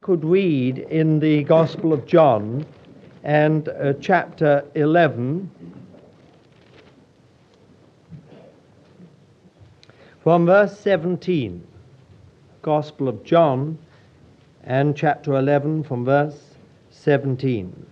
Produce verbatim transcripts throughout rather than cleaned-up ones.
could read in the Gospel of John and uh, chapter eleven, from verse seventeen. Gospel of John and chapter eleven from verse seventeen.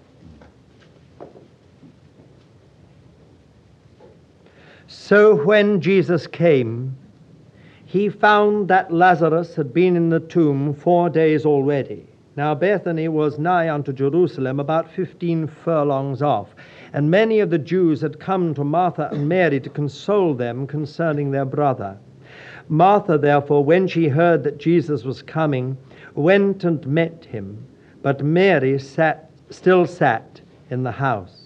So when Jesus came, he found that Lazarus had been in the tomb four days already. Now Bethany was nigh unto Jerusalem, about fifteen furlongs off, and many of the Jews had come to Martha and Mary to console them concerning their brother. Martha, therefore, when she heard that Jesus was coming, went and met him, but Mary sat, still sat in the house.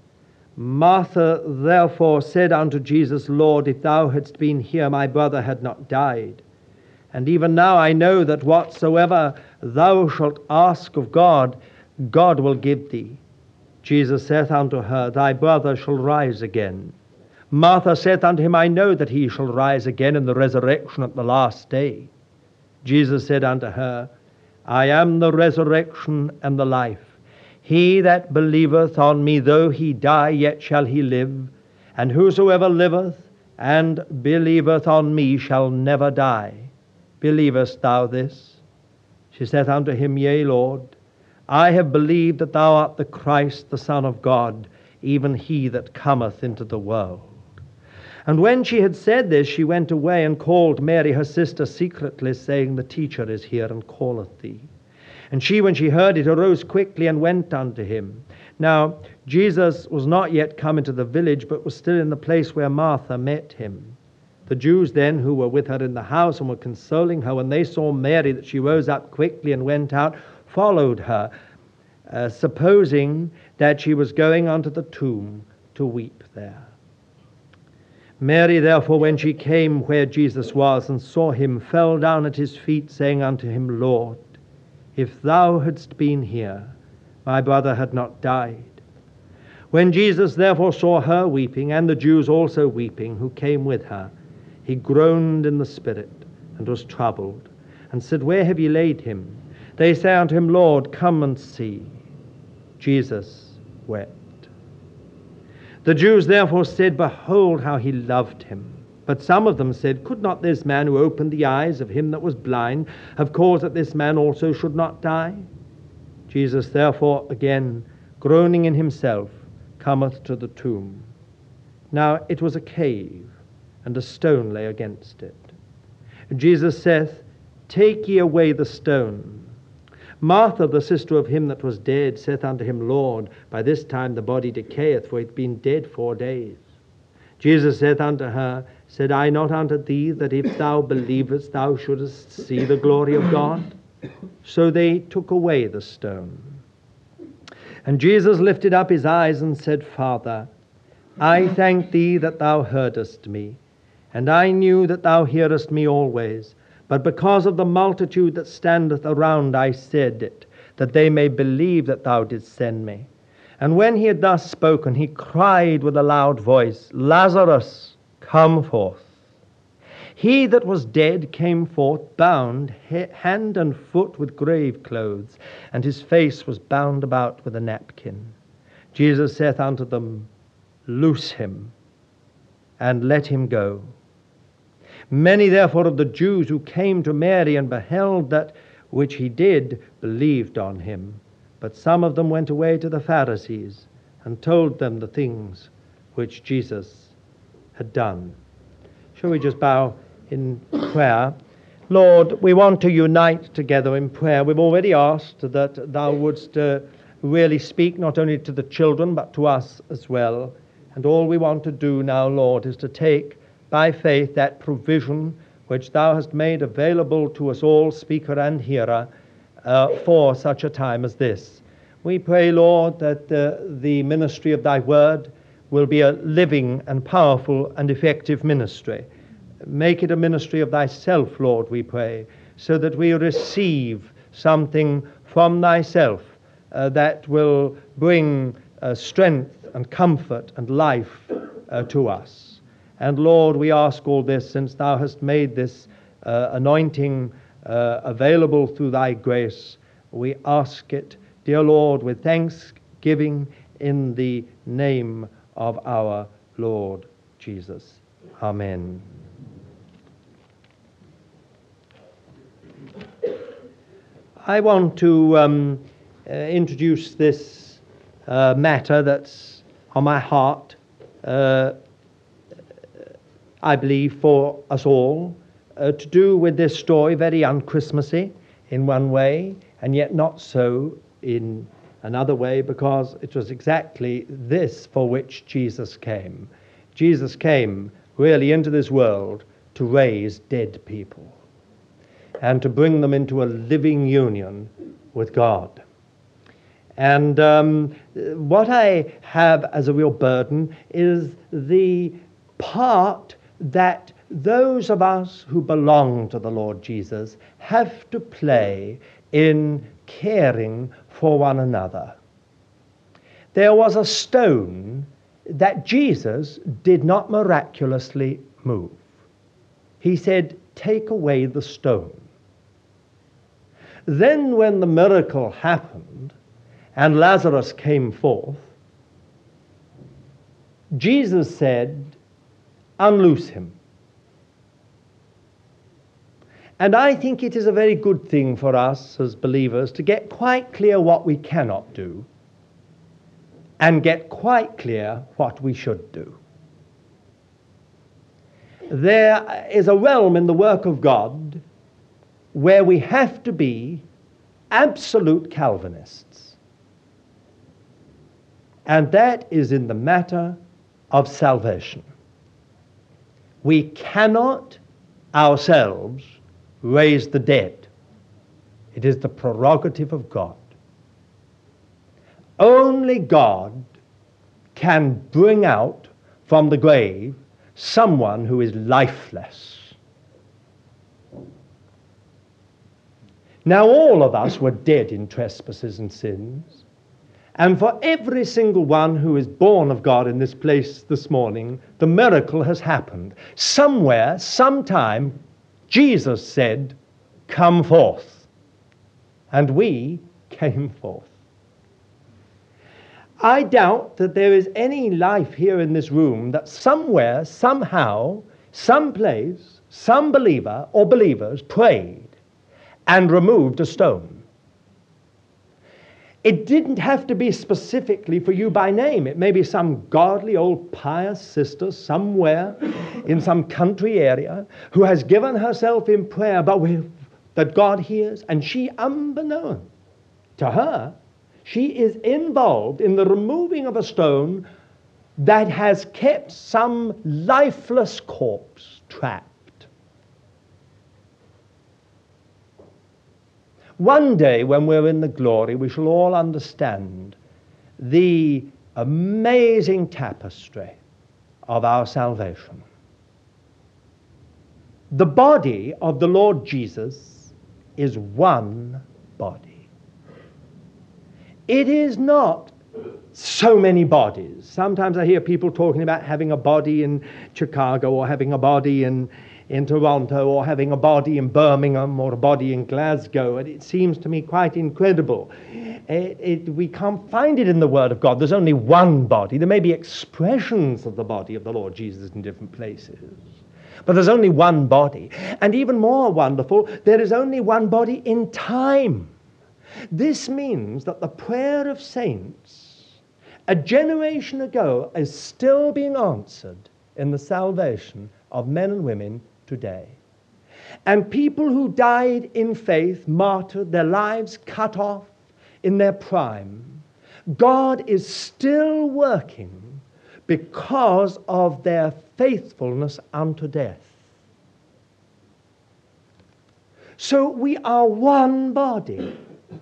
Martha therefore said unto Jesus, Lord, if thou hadst been here, my brother had not died. And even now I know that whatsoever thou shalt ask of God, God will give thee. Jesus saith unto her, Thy brother shall rise again. Martha saith unto him, I know that he shall rise again in the resurrection at the last day. Jesus said unto her, I am the resurrection and the life. He that believeth on me, though he die, yet shall he live. And whosoever liveth and believeth on me shall never die. Believest thou this? She saith unto him, Yea, Lord. I have believed that thou art the Christ, the Son of God, even he that cometh into the world. And when she had said this, she went away and called Mary her sister secretly, saying, The teacher is here and calleth thee. And she, when she heard it, arose quickly and went unto him. Now Jesus was not yet come into the village, but was still in the place where Martha met him. The Jews then, who were with her in the house and were consoling her, when they saw Mary, that she rose up quickly and went out, followed her, uh, supposing that she was going unto the tomb to weep there. Mary, therefore, when she came where Jesus was and saw him, fell down at his feet, saying unto him, Lord, if thou hadst been here, my brother had not died. When Jesus therefore saw her weeping, and the Jews also weeping, who came with her, he groaned in the spirit, and was troubled, and said, Where have ye laid him? They say unto him, Lord, come and see. Jesus wept. The Jews therefore said, Behold how he loved him. But some of them said, Could not this man who opened the eyes of him that was blind have caused that this man also should not die? Jesus therefore again, groaning in himself, cometh to the tomb. Now it was a cave, and a stone lay against it. Jesus saith, Take ye away the stone. Martha, the sister of him that was dead, saith unto him, Lord, by this time the body decayeth, for it hath been dead four days. Jesus saith unto her, Said I not unto thee that if thou believest thou shouldest see the glory of God? So they took away the stone. And Jesus lifted up his eyes and said, Father, I thank thee that thou heardest me, and I knew that thou hearest me always. But because of the multitude that standeth around I said it, that they may believe that thou didst send me. And when he had thus spoken, he cried with a loud voice, Lazarus, come forth. He that was dead came forth, bound hand and foot with grave clothes, and his face was bound about with a napkin. Jesus saith unto them, Loose him, and let him go. Many therefore of the Jews who came to Mary and beheld that which he did believed on him. But some of them went away to the Pharisees and told them the things which Jesus had done. Shall we just bow in prayer? Lord, we want to unite together in prayer. We've already asked that thou wouldst uh, really speak not only to the children but to us as well. And all we want to do now, Lord, is to take by faith that provision which thou hast made available to us all, speaker and hearer, uh, for such a time as this. We pray, Lord, that uh, the ministry of thy word will be a living and powerful and effective ministry. Make it a ministry of thyself, Lord, we pray, so that we receive something from thyself uh, that will bring uh, strength and comfort and life uh, to us. And Lord, we ask all this since thou hast made this uh, anointing uh, available through thy grace, We ask it, dear Lord, with thanksgiving in the name of our Lord Jesus. Amen. I want to um, uh, introduce this uh, matter that's on my heart, uh, I believe, for us all, uh, to do with this story, very un-Christmassy in one way, and yet not so in another way, because it was exactly this for which Jesus came. Jesus came really into this world to raise dead people and to bring them into a living union with God. And um, what I have as a real burden is the part that those of us who belong to the Lord Jesus have to play in caring for one another. There was a stone that Jesus did not miraculously move. He said, "Take away the stone." Then when the miracle happened and Lazarus came forth, Jesus said, "Unloose him." And I think it is a very good thing for us as believers to get quite clear what we cannot do and get quite clear what we should do. There is a realm in the work of God where we have to be absolute Calvinists. And that is in the matter of salvation. We cannot ourselves raise the dead. It is the prerogative of God. Only God can bring out from the grave someone who is lifeless. Now all of us were dead in trespasses and sins, and for every single one who is born of God in this place this morning, the miracle has happened. Somewhere, sometime, Jesus said, "Come forth." And we came forth. I doubt that there is any life here in this room that somewhere, somehow, someplace, some believer or believers prayed and removed a stone. It didn't have to be specifically for you by name. It may be some godly old pious sister somewhere in some country area who has given herself in prayer, but with, that God hears, and she, unbeknown to her, she is involved in the removing of a stone that has kept some lifeless corpse trapped. One day, when we're in the glory, we shall all understand the amazing tapestry of our salvation. The body of the Lord Jesus is one body. It is not so many bodies. Sometimes I hear people talking about having a body in Chicago or having a body in in Toronto or having a body in Birmingham or a body in Glasgow, and it seems to me quite incredible. It, it, we can't find it in the Word of God. There's only one body. There may be expressions of the body of the Lord Jesus in different places, but there's only one body. And even more wonderful, there is only one body in time. This means that the prayer of saints a generation ago is still being answered in the salvation of men and women today. And people who died in faith, martyred, their lives cut off in their prime, God is still working because of their faithfulness unto death. So we are one body.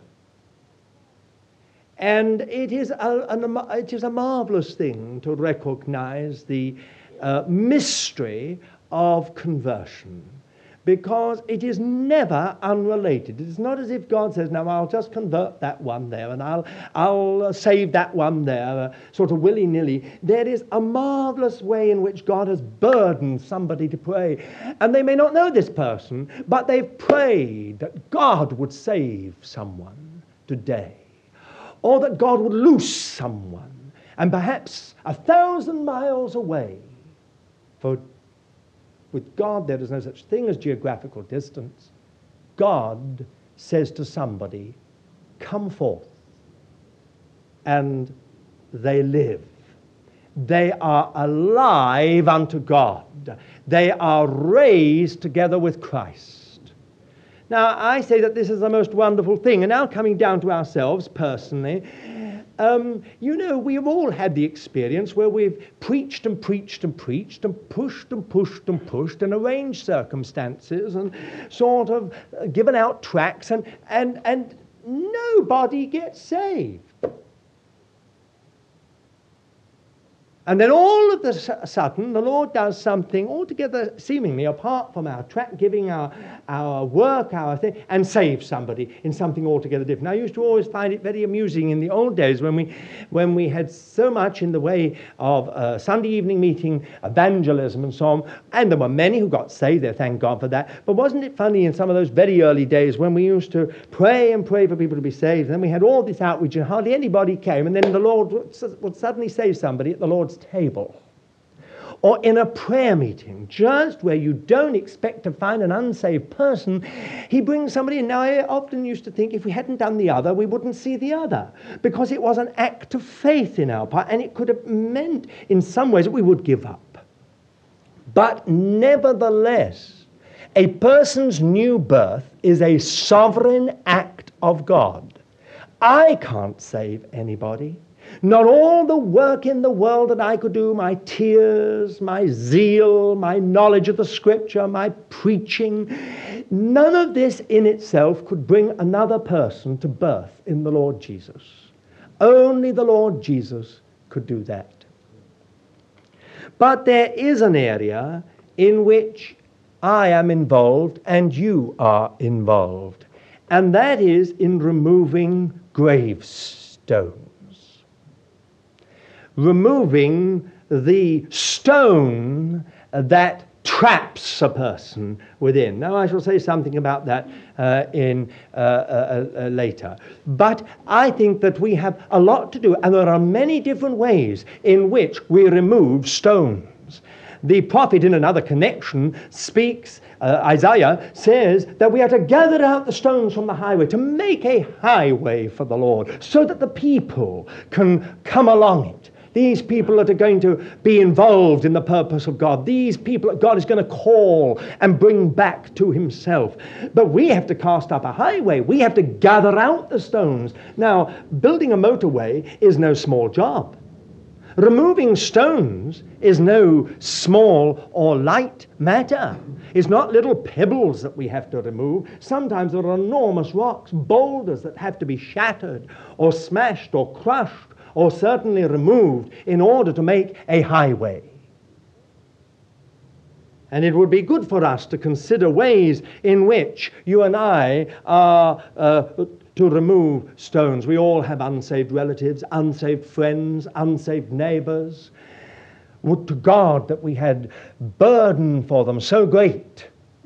And it is a, an, it is a marvelous thing to recognize the uh, mystery of conversion, because it is never unrelated. It is not as if God says, "Now I'll just convert that one there, and I'll I'll uh, save that one there," uh, sort of willy-nilly. There is a marvelous way in which God has burdened somebody to pray, and they may not know this person, but they've prayed that God would save someone. today. Or that God would loose someone, and perhaps a thousand miles away. For with God there is no such thing as geographical distance. God says to somebody, come forth. And they live. They are alive unto God. They are raised together with Christ. Now, I say that this is the most wonderful thing. And now coming down to ourselves personally, um, you know, we've all had the experience where we've preached and preached and preached and pushed and pushed and pushed and arranged circumstances and sort of given out tracts and, and, and nobody gets saved. And then all of a sudden, the Lord does something altogether seemingly apart from our tract giving, our, our work, our thing, and saves somebody in something altogether different. I used to always find it very amusing in the old days when we, when we had so much in the way of uh, Sunday evening meeting, evangelism and so on, and there were many who got saved there, thank God for that. But wasn't it funny in some of those very early days when we used to pray and pray for people to be saved, and then we had all this outreach and hardly anybody came, and then the Lord would, would suddenly save somebody at the Lord's table, or in a prayer meeting, just where you don't expect to find an unsaved person, he brings somebody in. Now, I often used to think if we hadn't done the other, we wouldn't see the other, because it was an act of faith in our part, and it could have meant in some ways that we would give up. But nevertheless, a person's new birth is a sovereign act of God. I can't save anybody. Not all the work in the world that I could do, my tears, my zeal, my knowledge of the Scripture, my preaching, none of this in itself could bring another person to birth in the Lord Jesus. Only the Lord Jesus could do that. But there is an area in which I am involved and you are involved, and that is in removing gravestones. Removing the stone that traps a person within. Now, I shall say something about that uh, in uh, uh, uh, later. But I think that we have a lot to do, and there are many different ways in which we remove stones. The prophet, in another connection, speaks, uh, Isaiah says, that we are to gather out the stones from the highway, to make a highway for the Lord, so that the people can come along it. These people that are going to be involved in the purpose of God. These people that God is going to call and bring back to himself. But we have to cast up a highway. We have to gather out the stones. Now, building a motorway is no small job. Removing stones is no small or light matter. It's not little pebbles that we have to remove. Sometimes there are enormous rocks, boulders that have to be shattered or smashed or crushed, or certainly removed in order to make a highway. And it would be good for us to consider ways in which you and I are uh, to remove stones. We all have unsaved relatives, unsaved friends, unsaved neighbors. Would to God that we had burden for them so great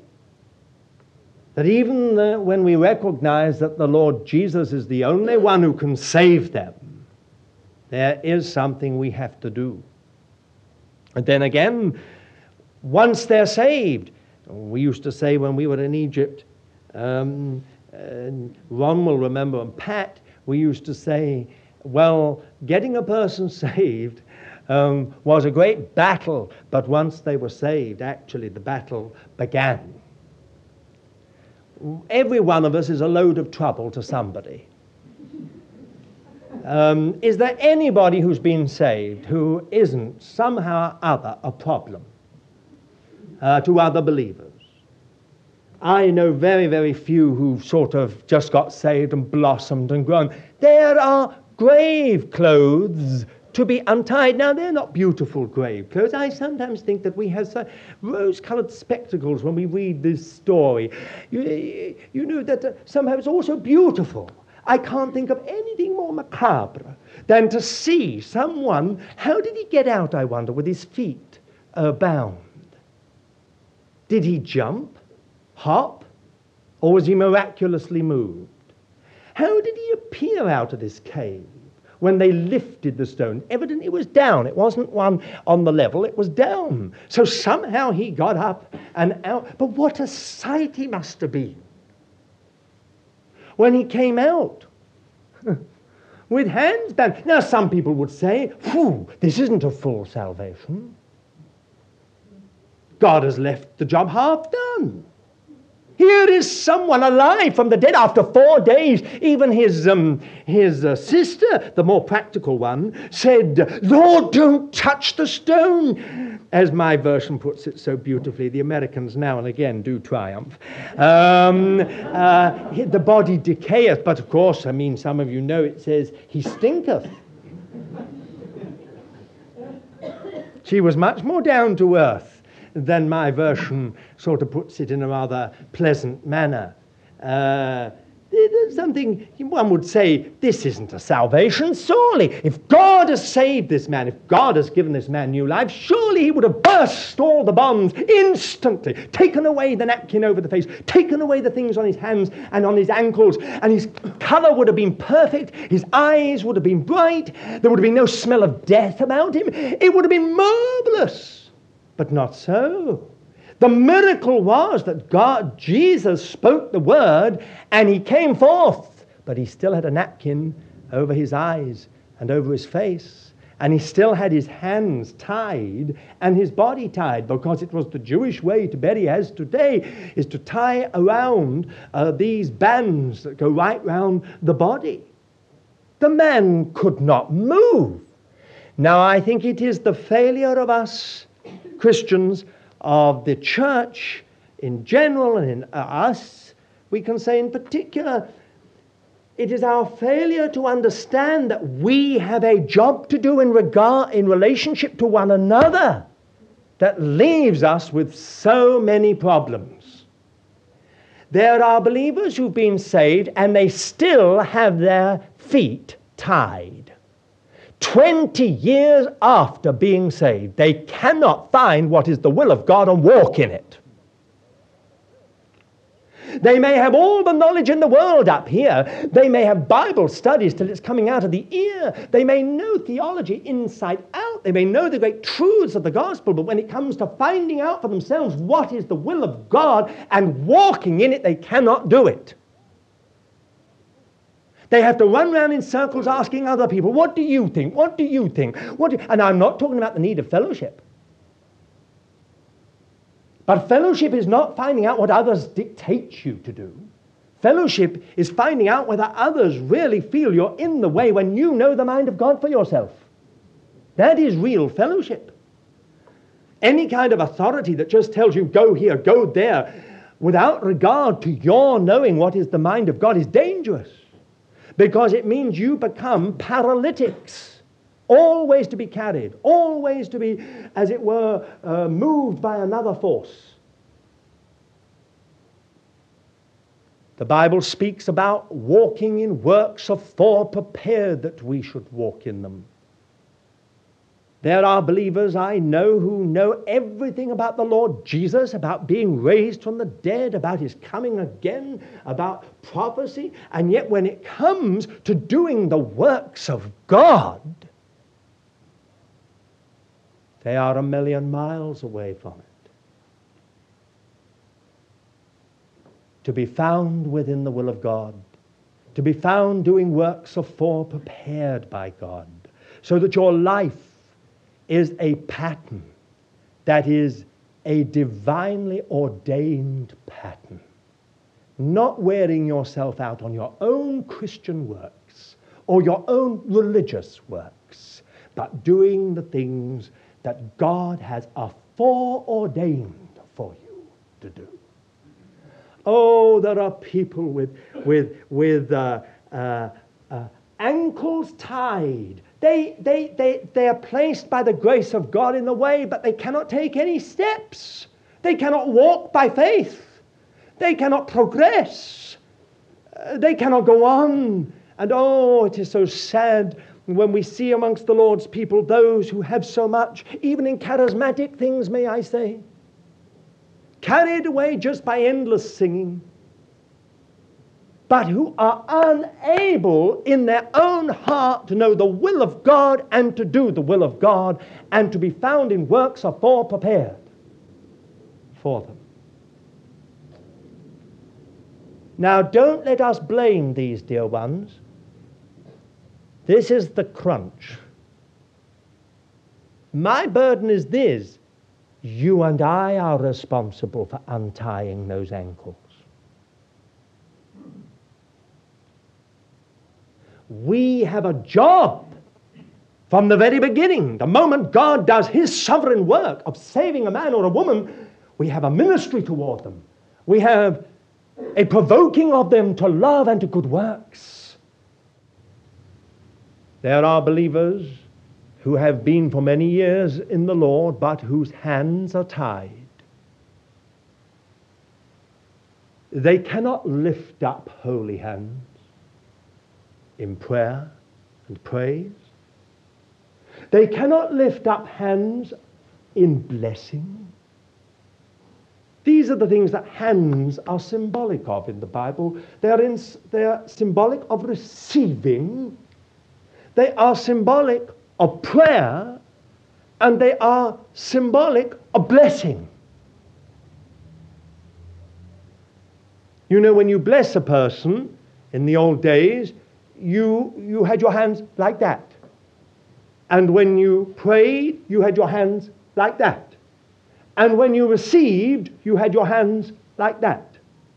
that even uh, when we recognize that the Lord Jesus is the only one who can save them, there is something we have to do. And then again, once they're saved, we used to say when we were in Egypt, um, and Ron will remember, and Pat, we used to say, well, getting a person saved um, was a great battle, but once they were saved, actually the battle began. Every one of us is a load of trouble to somebody. Um, is there anybody who's been saved who isn't somehow or other a problem uh, to other believers? I know very, very few who've sort of just got saved and blossomed and grown. There are grave clothes to be untied. Now, they're not beautiful grave clothes. I sometimes think that we have uh, rose-colored spectacles when we read this story. You, you know that uh, somehow it's also beautiful. I can't think of anything more macabre than to see someone, how did he get out, I wonder, with his feet uh, bound? Did he jump, hop, or was he miraculously moved? How did he appear out of this cave when they lifted the stone? Evidently it was down. It wasn't one on the level, it was down. So somehow he got up and out. But what a sight he must have been when he came out with hands bound. Now some people would say, phew, this isn't a full salvation. God has left the job half done. Here is someone alive from the dead after four days. Even his um, his uh, sister, the more practical one, said, Lord, don't touch the stone. As my version puts it so beautifully, the Americans now and again do triumph. Um, uh, the body decayeth, but of course, I mean, some of you know it says, he stinketh. She was much more down to earth than my version sort of puts it in a rather pleasant manner. Uh, there's something, one would say, this isn't a salvation, surely. If God has saved this man, if God has given this man new life, surely he would have burst all the bonds instantly, taken away the napkin over the face, taken away the things on his hands and on his ankles, and his colour would have been perfect, his eyes would have been bright, there would have been no smell of death about him, it would have been marvellous. But not so. The miracle was that God, Jesus, spoke the word and he came forth, but he still had a napkin over his eyes and over his face, and he still had his hands tied and his body tied, because it was the Jewish way to bury as today, is to tie around uh, these bands that go right round the body. The man could not move. Now I think it is the failure of us Christians, of the church in general and in us, we can say in particular, it is our failure to understand that we have a job to do in regard, in relationship to one another, that leaves us with so many problems. There are believers who've been saved and they still have their feet tied. Twenty years after being saved, they cannot find what is the will of God and walk in it. They may have all the knowledge in the world up here. They may have Bible studies till it's coming out of the ear. They may know theology inside out. They may know the great truths of the gospel, but when it comes to finding out for themselves what is the will of God and walking in it, they cannot do it. They have to run around in circles asking other people, what do you think? What do you think? What do you... And I'm not talking about the need of fellowship. But fellowship is not finding out what others dictate you to do. Fellowship is finding out whether others really feel you're in the way when you know the mind of God for yourself. That is real fellowship. Any kind of authority that just tells you, go here, go there, without regard to your knowing what is the mind of God is dangerous. Because it means you become paralytics, always to be carried, always to be, as it were, uh, moved by another force. The Bible speaks about walking in works afore prepared that we should walk in them. There are believers I know who know everything about the Lord Jesus, about being raised from the dead, about his coming again, about prophecy, and yet when it comes to doing the works of God, they are a million miles away from it. To be found within the will of God, to be found doing works afore prepared by God, so that your life is a pattern that is a divinely ordained pattern. Not wearing yourself out on your own Christian works or your own religious works, but doing the things that God has aforeordained for you to do. Oh, there are people with, with, with uh, uh, uh, ankles tied. They, they, they, they are placed by the grace of God in the way, but they cannot take any steps. They cannot walk by faith. They cannot progress. Uh, they cannot go on. And oh, it is so sad when we see amongst the Lord's people those who have so much, even in charismatic things, may I say, carried away just by endless singing. but who are unable in their own heart to know the will of God and to do the will of God, and to be found in works afore prepared for them. Now, don't let us blame these dear ones. This is the crunch. My burden is this: you and I are responsible for untying those ankles. We have a job from the very beginning. The moment God does his sovereign work of saving a man or a woman, we have a ministry toward them. We have a provoking of them to love and to good works. There are believers who have been for many years in the Lord, but whose hands are tied. They cannot lift up holy hands in prayer and praise. They cannot lift up hands in blessing. These are the things that hands are symbolic of in the Bible. They are, in, they are symbolic of receiving. They are symbolic of prayer. And they are symbolic of blessing. You know, when you bless a person in the old days, you, you had your hands like that. And when you prayed, you had your hands like that. And when you received, you had your hands like that.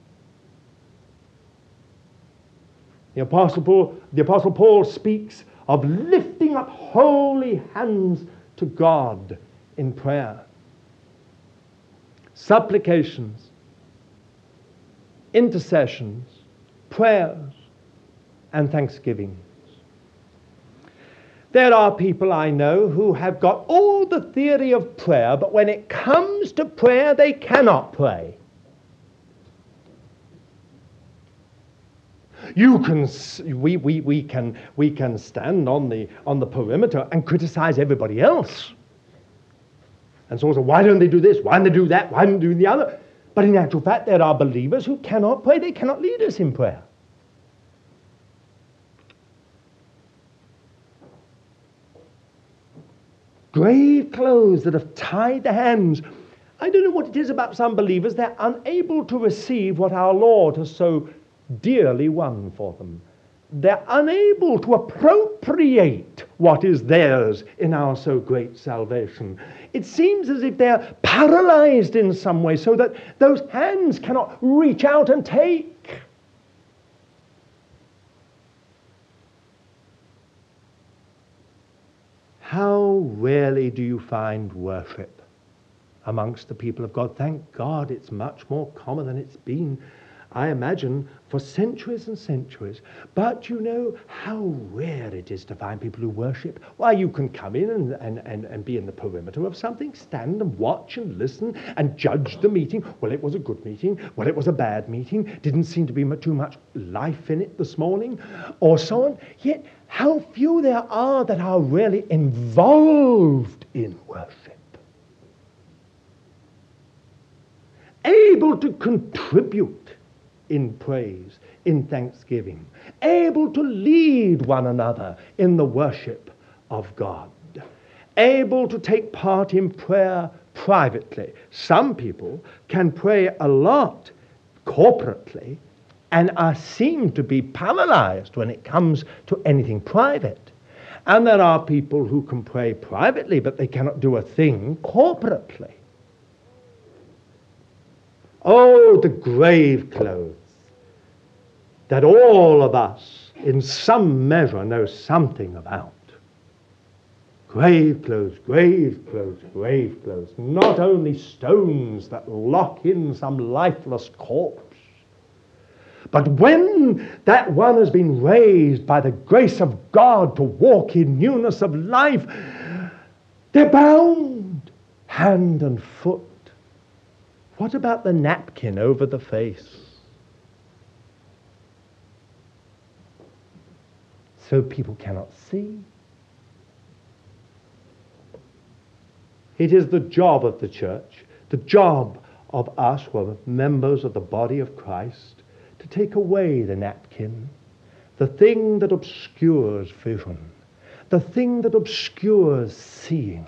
The Apostle Paul, the Apostle Paul speaks of lifting up holy hands to God in prayer. Supplications, intercessions, prayers, and thanksgivings. There are people I know who have got all the theory of prayer, but when it comes to prayer, they cannot pray. You can, we, we, we can, we can stand on the, on the perimeter and criticize everybody else. And so, so why don't they do this? Why don't they do that? Why don't they do the other? But in actual fact, there are believers who cannot pray. They cannot lead us in prayer. Grave clothes that have tied the hands. I don't know what it is about some believers. They're unable to receive what our Lord has so dearly won for them. They're unable to appropriate what is theirs in our so great salvation. It seems as if they're paralyzed in some way so that those hands cannot reach out and take. How rarely do you find worship amongst the people of God? Thank God it's much more common than it's been, I imagine, for centuries and centuries. But you know how rare it is to find people who worship. Why, you can come in and, and, and, and be in the perimeter of something, stand and watch and listen and judge the meeting. Well, it was a good meeting. Well, it was a bad meeting. Didn't seem to be too much life in it this morning, or so on. Yet, how few there are that are really involved in worship. Able to contribute in praise, in thanksgiving, able to lead one another in the worship of God, able to take part in prayer privately. Some people can pray a lot corporately and are seen to be paralyzed when it comes to anything private. And there are people who can pray privately, but they cannot do a thing corporately. Oh, the grave clothes that all of us, in some measure, know something about. Grave clothes, grave clothes, grave clothes. Not only stones that lock in some lifeless corpse, but when that one has been raised by the grace of God to walk in newness of life, they're bound hand and foot. What about the napkin over the face? So people cannot see. It is the job of the church, the job of us who are members of the body of Christ, to take away the napkin, the thing that obscures vision, the thing that obscures seeing.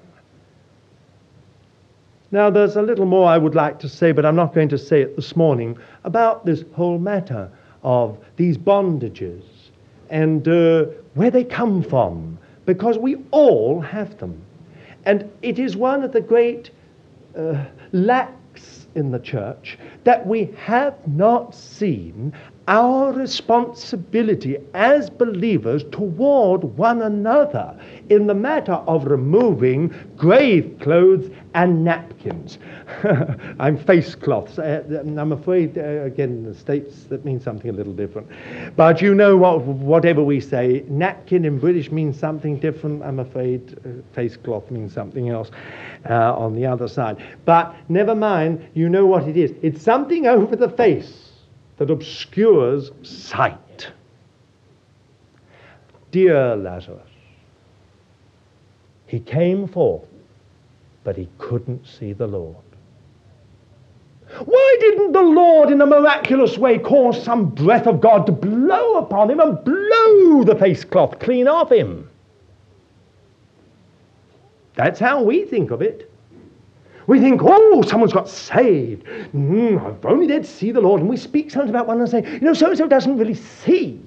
Now, there's a little more I would like to say, but I'm not going to say it this morning, about this whole matter of these bondages and uh, where they come from, because we all have them. And it is one of the great uh, lacks in the church that we have not seen our responsibility as believers toward one another in the matter of removing grave clothes and napkins. I'm face cloths. Uh, I'm afraid, uh, again, in the States, that means something a little different. But you know what, whatever we say, napkin in British means something different. I'm afraid uh, face cloth means something else uh, on the other side. But never mind, you know what it is. It's something over the face that obscures sight. Dear Lazarus, he came forth, but he couldn't see the Lord. Why didn't the Lord, in a miraculous way, cause some breath of God to blow upon him and blow the face cloth clean off him? That's how we think of it. We think, oh, someone's got saved. Mm, if only they'd see the Lord. And we speak sometimes about one and say, you know, so-and-so doesn't really see.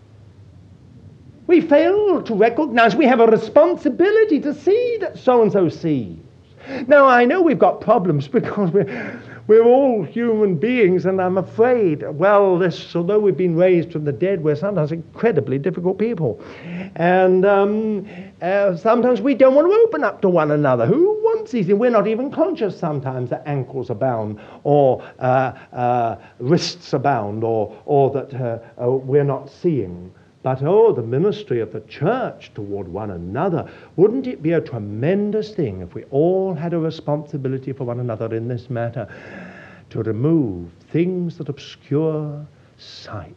We fail to recognize we have a responsibility to see that so-and-so sees. Now, I know we've got problems because we're, we're all human beings, and I'm afraid, well, this, although we've been raised from the dead, we're sometimes incredibly difficult people. And um, uh, sometimes we don't want to open up to one another. Who wants these things? We're not even conscious sometimes that ankles are bound, or uh, uh, wrists are bound, or, or that uh, uh, we're not seeing. But, oh, the ministry of the church toward one another. Wouldn't it be a tremendous thing if we all had a responsibility for one another in this matter to remove things that obscure sight,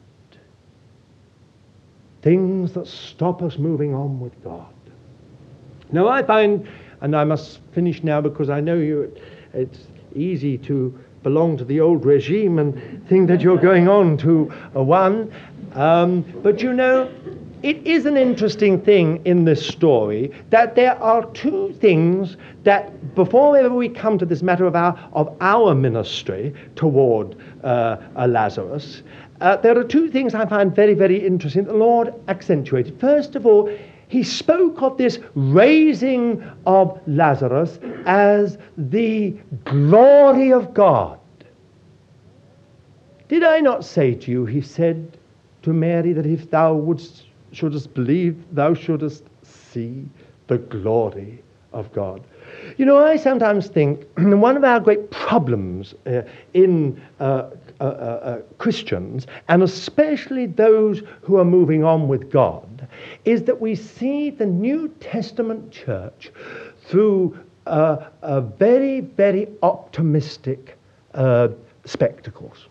things that stop us moving on with God? Now, I find, and I must finish now because I know you, it's easy to belong to the old regime and think that you're going on to a one. Um, but you know, it is an interesting thing in this story that there are two things that, before ever we come to this matter of our, of our ministry toward uh, uh, Lazarus, uh, there are two things I find very, very interesting the Lord accentuated. First of all, he spoke of this raising of Lazarus as the glory of God. Did I not say to you, he said to Mary, that if thou wouldst, shouldest believe, thou shouldest see the glory of God? You know, I sometimes think one of our great problems uh, in uh, uh, uh, Christians, and especially those who are moving on with God, is that we see the New Testament church through uh, uh, very, very optimistic uh, spectacles.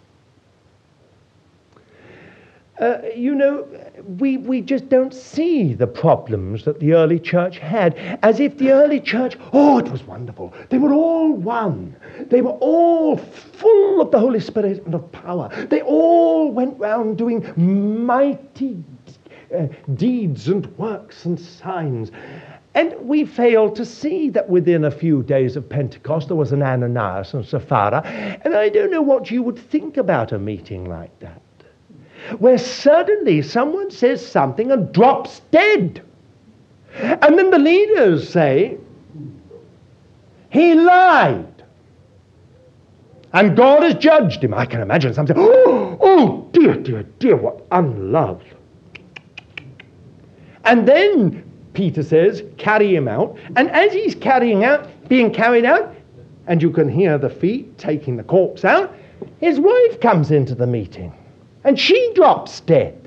Uh, you know, we, we just don't see the problems that the early church had, as if the early church, oh, it was wonderful. They were all one. They were all full of the Holy Spirit and of power. They all went round doing mighty uh, deeds and works and signs. And we fail to see that within a few days of Pentecost there was an Ananias and Sapphira. And I don't know what you would think about a meeting like that, where suddenly someone says something and drops dead. And then the leaders say, he lied. And God has judged him. I can imagine something, oh, oh dear, dear, dear, what unlove. And then Peter says, carry him out. And as he's carrying out, being carried out, and you can hear the feet taking the corpse out, his wife comes into the meeting. And she drops dead.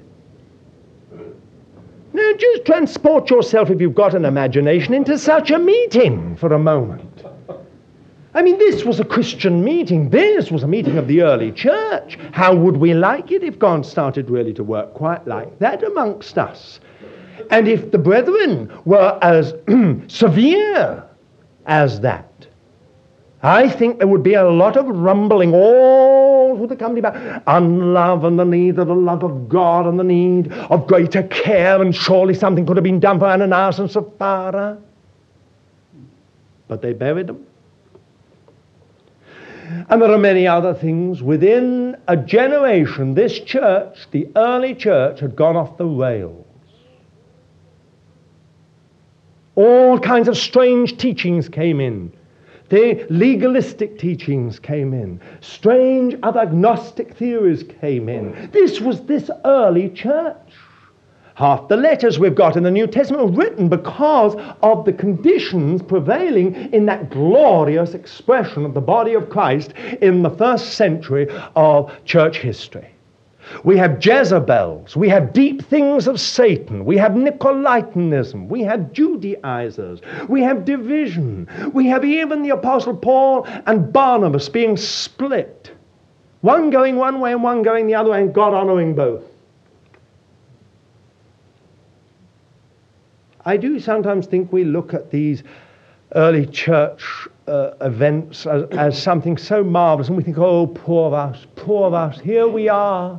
Now, just transport yourself, if you've got an imagination, into such a meeting for a moment. I mean, this was a Christian meeting. This was a meeting of the early church. How would we like it if God started really to work quite like that amongst us? And if the brethren were as severe as that, I think there would be a lot of rumbling all all through the company about unlove and the need of the love of God and the need of greater care, and surely something could have been done for Ananias and Sapphira. But they buried them. And there are many other things. Within a generation, this church, the early church, had gone off the rails. All kinds of strange teachings came in. The legalistic teachings came in. Strange other agnostic theories came in. This was this early church. Half the letters we've got in the New Testament were written because of the conditions prevailing in that glorious expression of the body of Christ in the first century of church history. We have Jezebels, we have deep things of Satan, we have Nicolaitanism, we have Judaizers, we have division, we have even the Apostle Paul and Barnabas being split. One going one way and one going the other way, and God honoring both. I do sometimes think we look at these early church uh, events as, as something so marvelous, and we think, oh, poor us, poor us, here we are.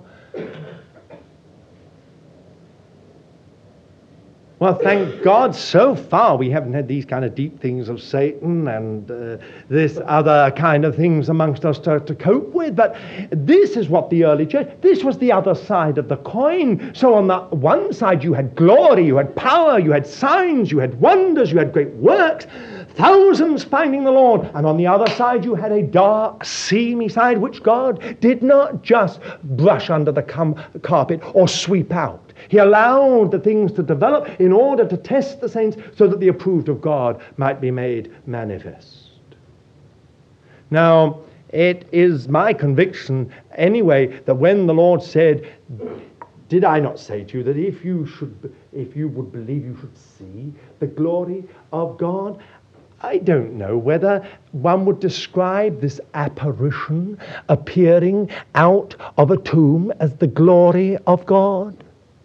Well, thank God, so far we haven't had these kind of deep things of Satan and uh, this other kind of things amongst us to, to cope with. But this is what the early church, this was the other side of the coin. So on the one side you had glory, you had power, you had signs, you had wonders, you had great works, thousands finding the Lord. And on the other side you had a dark, seamy side which God did not just brush under the com- carpet or sweep out. He allowed the things to develop in order to test the saints so that the approved of God might be made manifest. Now, it is my conviction anyway that when the Lord said, did I not say to you that if you should, if you would believe, you should see the glory of God? I don't know whether one would describe this apparition appearing out of a tomb as the glory of God.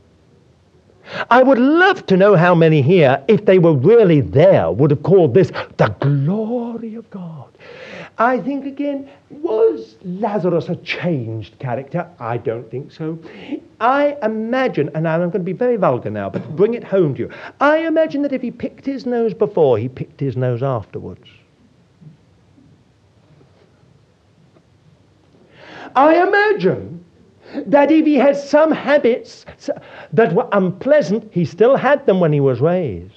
I would love to know how many here, if they were really there, would have called this the glory of God. I think, again, was Lazarus a changed character? I don't think so. I imagine, and I'm going to be very vulgar now, but bring it home to you. I imagine that if he picked his nose before, he picked his nose afterwards. I imagine that if he had some habits that were unpleasant, he still had them when he was raised.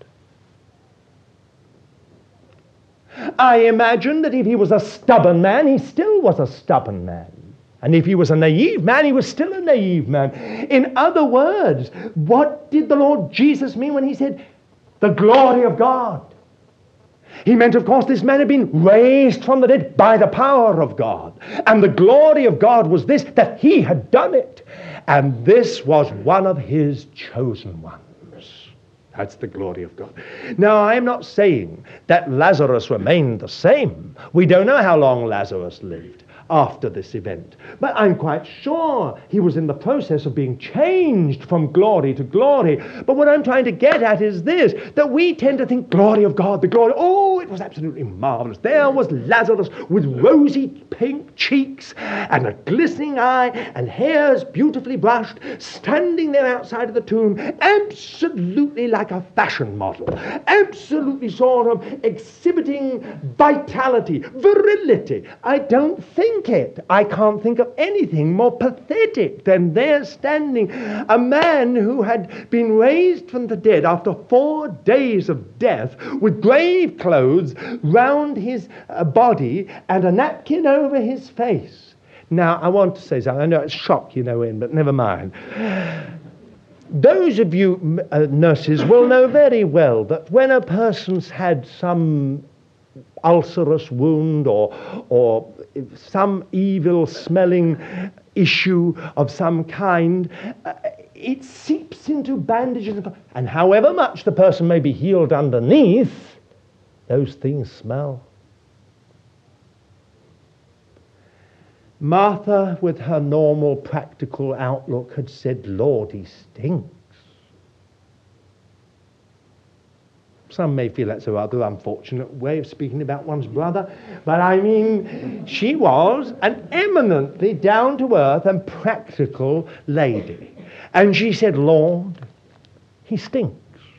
I imagine that if he was a stubborn man, he still was a stubborn man. And if he was a naive man, he was still a naive man. In other words, what did the Lord Jesus mean when he said, the glory of God? He meant, of course, this man had been raised from the dead by the power of God. And the glory of God was this, that he had done it. And this was one of his chosen ones. That's the glory of God. Now, I am not saying that Lazarus remained the same. We don't know how long Lazarus lived after this event. But I'm quite sure he was in the process of being changed from glory to glory. But what I'm trying to get at is this, that we tend to think glory of God, the glory, oh, it was absolutely marvelous. There was Lazarus with rosy pink cheeks and a glistening eye and hairs beautifully brushed, standing there outside of the tomb, absolutely like a fashion model, absolutely sort of exhibiting vitality, virility. I don't think it. I can't think of anything more pathetic than there standing a man who had been raised from the dead after four days of death with grave clothes round his uh, body and a napkin over his face. Now, I want to say something. I know it's shock, you know, in, but never mind. Those of you uh, nurses will know very well that when a person's had some ulcerous wound or or some evil-smelling issue of some kind, uh, it seeps into bandages. And however much the person may be healed underneath, those things smell. Martha, with her normal practical outlook, had said, Lord, he stinks. Some may feel that's a rather unfortunate way of speaking about one's brother, but I mean, she was an eminently down-to-earth and practical lady. And she said, Lord, he stinks.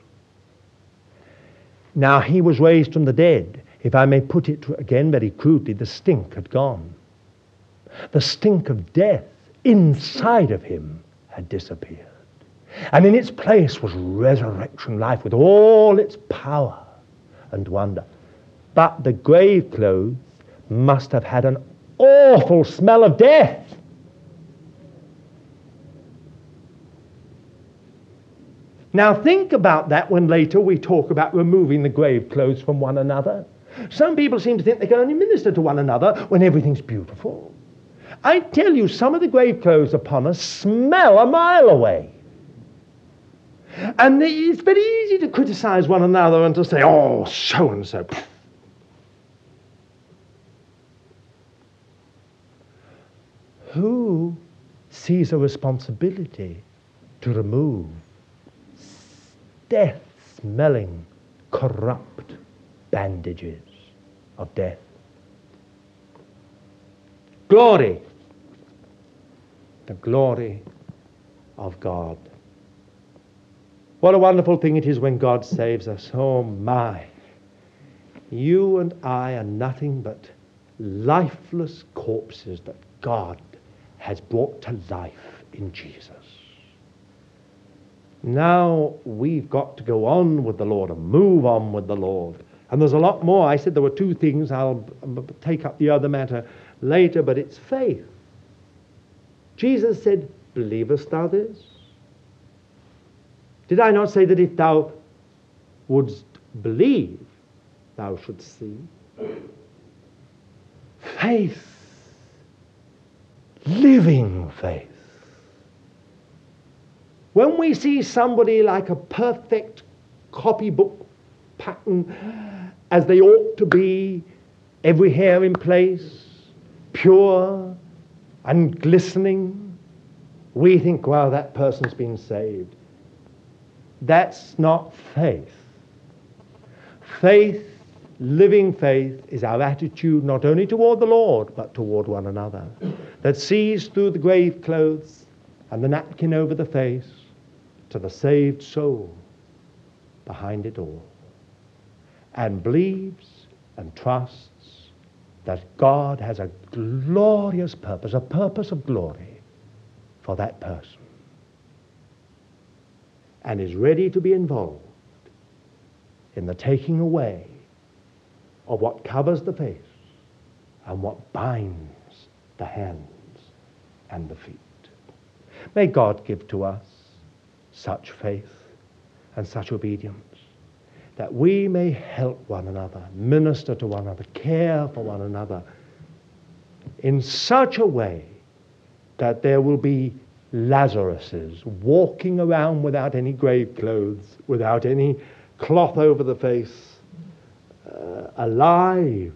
Now, he was raised from the dead. If I may put it again very crudely, the stink had gone. The stink of death inside of him had disappeared. And in its place was resurrection life with all its power and wonder. But the grave clothes must have had an awful smell of death. Now think about that when later we talk about removing the grave clothes from one another. Some people seem to think they can only minister to one another when everything's beautiful. I tell you, some of the grave clothes upon us smell a mile away. And it's very easy to criticize one another and to say, oh, so-and-so. Who sees a responsibility to remove death-smelling, corrupt bandages of death? Glory, the glory of God. What a wonderful thing it is when God saves us. Oh my, you and I are nothing but lifeless corpses that God has brought to life in Jesus. Now we've got to go on with the Lord and move on with the Lord. And there's a lot more. I said there were two things. I'll take up the other matter later, but it's faith. Jesus said, believest thou this? Did I not say that if thou wouldst believe, thou shouldst see? Faith. Living faith. When we see somebody like a perfect copybook pattern, as they ought to be, every hair in place, pure and glistening, we think, well, that person's been saved. That's not faith. Faith, living faith, is our attitude not only toward the Lord, but toward one another, that sees through the grave clothes and the napkin over the face to the saved soul behind it all, and believes and trusts that God has a glorious purpose, a purpose of glory for that person, and is ready to be involved in the taking away of what covers the face and what binds the hands and the feet. May God give to us such faith and such obedience that we may help one another, minister to one another, care for one another in such a way that there will be Lazaruses walking around without any grave clothes, without any cloth over the face, uh, alive,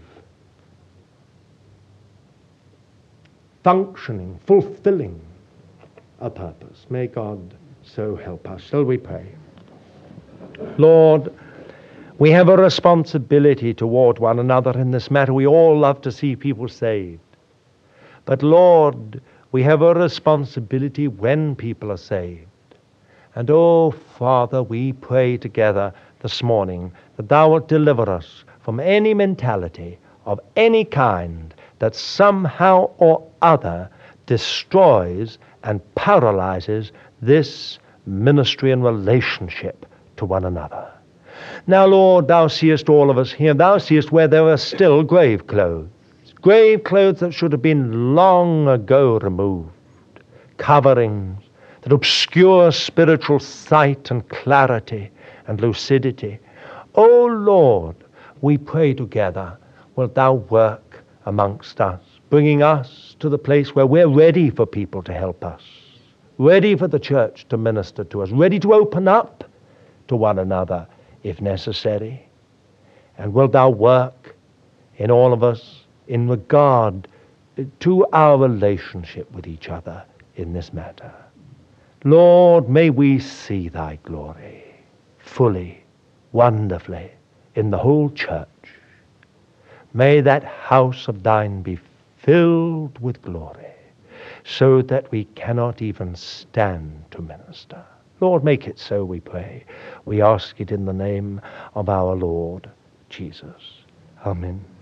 functioning, fulfilling a purpose. May God so help us. Shall we pray? Lord, we have a responsibility toward one another in this matter. We all love to see people saved. But Lord, we have a responsibility when people are saved. And oh, Father, we pray together this morning that thou wilt deliver us from any mentality of any kind that somehow or other destroys and paralyzes this ministry and relationship to one another. Now, Lord, thou seest all of us here. Thou seest where there are still grave clothes. Grave clothes that should have been long ago removed. Coverings that obscure spiritual sight and clarity and lucidity. O Lord, we pray together, wilt thou work amongst us, bringing us to the place where we're ready for people to help us, ready for the church to minister to us, ready to open up to one another if necessary. And wilt thou work in all of us in regard to our relationship with each other in this matter. Lord, may we see thy glory fully wonderfully in the whole church. May that house of thine be filled with glory, so that we cannot even stand to minister. Lord, make it so, we pray. We ask it in the name of our Lord Jesus. Amen.